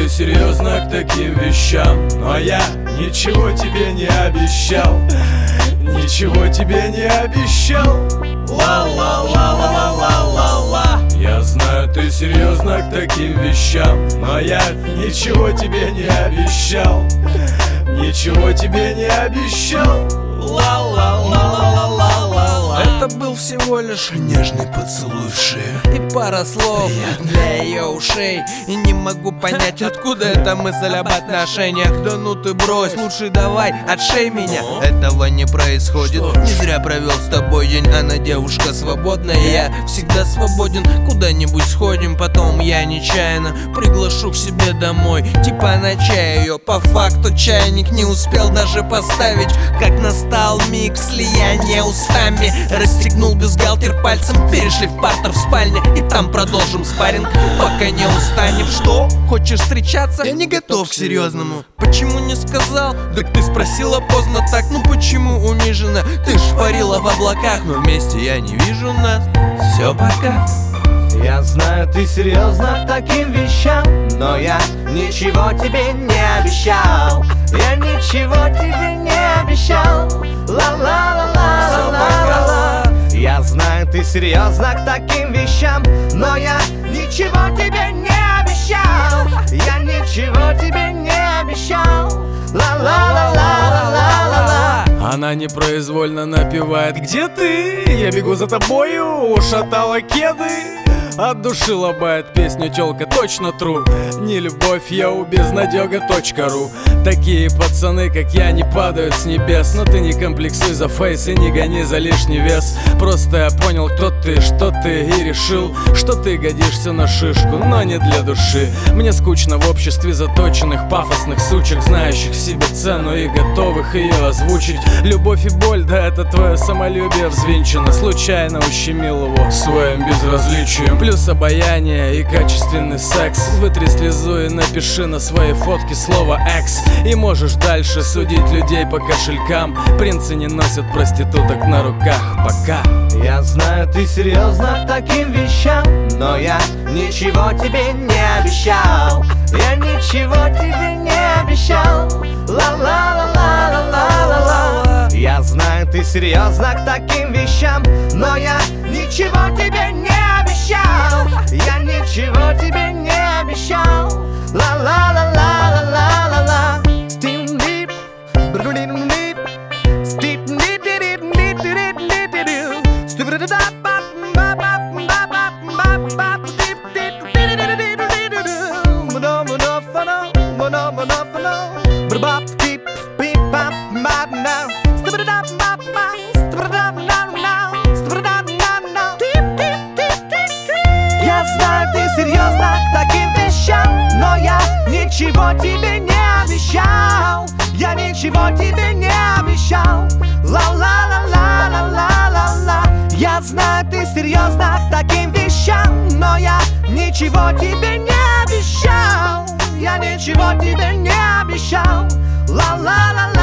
ты серьезно к таким вещам, но я ничего тебе не обещал. Ничего тебе не обещал. Ла-ла-ла-ла-ла-ла-ла-ла. Я знаю, ты серьезно к таким вещам, но я ничего тебе не обещал. Ничего тебе не обещал. Ла-ла-ла-ла-ла-ла-ла. Это был всего лишь нежный поцелуй в шею и пара слов для ее ушей. И не могу понять, откуда эта мысль об отношениях. Да ну ты брось, лучше давай отшей меня. Этого не происходит. Не зря провел с тобой день. Она девушка свободная, я всегда свободен. Куда-нибудь сходим, потом я нечаянно приглашу к себе домой, типа на чай ее. По факту чайник не успел даже поставить, как настал миг слияния устами. Расстегнул бюстгальтер пальцем, перешли в партер в спальне, и там продолжим спарринг, пока не устанем. Что? Хочешь встречаться? Я не готов к серьезному. Почему не сказал? Так ты спросила поздно так. Ну почему унижена? Ты ж парила в облаках, но вместе я не вижу нас. Все, пока. Я знаю, ты серьезно к таким вещам, но я ничего тебе не обещал. Я ничего тебе не обещал. Ла-ла-ла-ла-ла-ла-ла. Я знаю, ты серьезно к таким вещам, но я ничего тебе не обещал. Я ничего тебе не обещал. Ла-ла-ла-ла-ла-ла-ла. Она непроизвольно напевает: где ты? Я бегу за тобою, ушатала кеды. От души лобает песню тёлка, точно тру. Не любовь, я у безнадёга.ру. Такие пацаны, как я, не падают с небес. Но ты не комплексуй за фейс и не гони за лишний вес. Просто я понял, кто ты, что ты, и решил, что ты годишься на шишку, но не для души. Мне скучно в обществе заточенных пафосных сучек, знающих себе цену и готовых ее озвучить. Любовь и боль, да это твое самолюбие взвинчено. Случайно ущемил его своим безразличием. Плюс обаяние и качественный секс. Вытри слезу и напиши на своей фотке слово «экс». И можешь дальше судить людей по кошелькам. Принцы не носят проституток на руках. Пока. Я знаю, ты серьезно к таким вещам, но я ничего тебе не обещал. Я ничего тебе не обещал. Ла-ла-ла-ла-ла-ла-ла. Я знаю, ты серьезно к таким вещам, но я ничего тебе не обещал. Я ничего тебе не обещал. Ла-ла-ла-ла-ла-ла-ла. Я знаю, ты серьезно к таким вещам, но я ничего тебе не обещал. Я ничего тебе не обещал. Ла-ла-ла-ла-ла-ла-ла-ла. Я знаю, ты серьезно к таким вещам, но я ничего тебе не обещал. Я ничего тебе не обещал. Ла-ла-ла-ла.